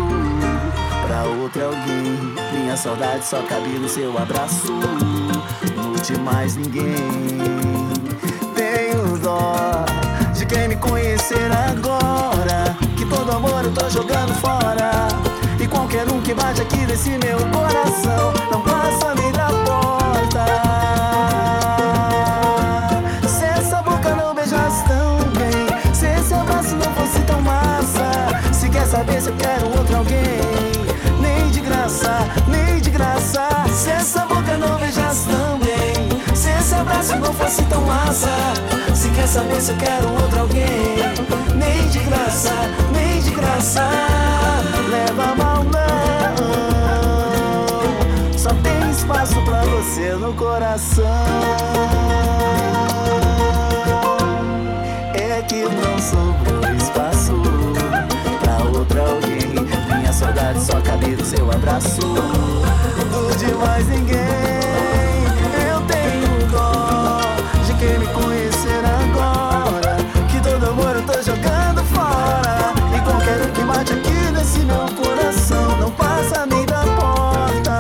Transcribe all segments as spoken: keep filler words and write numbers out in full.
pra outro alguém. Minha saudade só cabe no seu abraço, não te mais ninguém. Tenho dó de quem me conhecer agora, que todo amor eu tô jogando fora. E qualquer um que bate aqui nesse meu coração não passa nem da porta. Se essa boca não beijasse tão bem, se esse abraço não fosse tão massa, se quer saber se eu quero outro alguém, nem de graça, nem de graça. Se essa boca não beijasse tão bem, se esse abraço não fosse tão massa, se quer saber se eu quero outro alguém, nem de graça, nem de graça. Leva mal não, só tem espaço pra você no coração. É que não sobrou espaço pra outro alguém. Minha saudade só cabe no seu abraço, do de mais ninguém. Eu tenho dó de quem me conhecer agora, que todo amor eu tô jogando fora. E qualquer um que bate aqui nesse meu coração não passa nem da porta.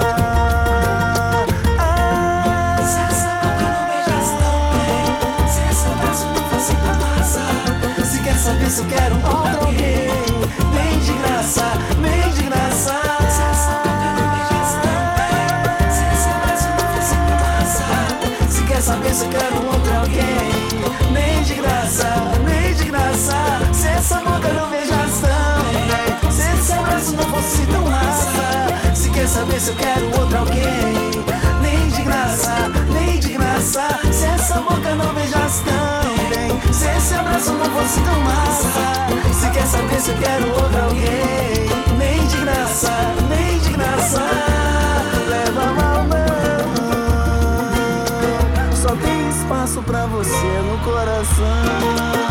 Ah, se essa boca não beijasse tão bem, se esse abraço não fosse tão massa, se quer saber se eu quero um outro alguém, nem de graça, nem de graça. Se essa boca não beijasse tão bem, se esse abraço não fosse tão massa, se quer saber se eu quero um outro alguém, nem de graça, nem de graça. Se essa boca não beijasse tão bem, se esse abraço não fosse tão massa, se quer saber se eu quero outro alguém, nem de graça, nem de graça. Se essa boca não beijasse tão bem, se esse abraço não fosse tão massa, se quer saber se eu quero outro alguém, nem de graça, nem de graça. Leva mal não, só tem espaço pra você no coração.